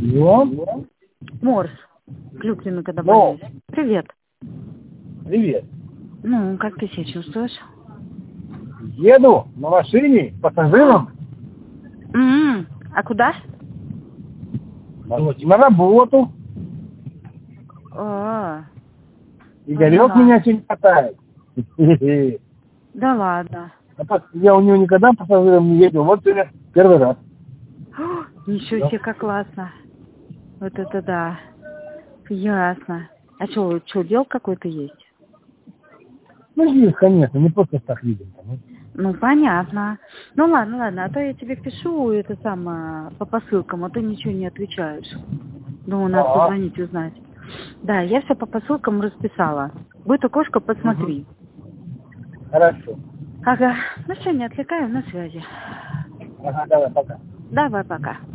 Алло? Морс. Клюквину, когда Ну. болеешь. Привет. Привет. Ну, как ты себя чувствуешь? Еду на машине пассажиром А куда? на работу. А, Игорек поняла. меня сегодня катает. Да ладно. Я у него никогда пассажиром не ездил. Вот сегодня первый раз. О, ничего себе, как классно. Вот это да. Ясно. А что, дел какой-то есть? Ну, есть, конечно, не просто так видим. Ну, понятно. Ну, ладно. А то я тебе пишу это по посылкам, а ты ничего не отвечаешь. Думаю, надо позвонить, узнать. Да, я все по посылкам расписала. Будет окошко, посмотри. Хорошо. Ага. Ну все, не отвлекаю, на связи. Ага, давай, пока. Давай, пока.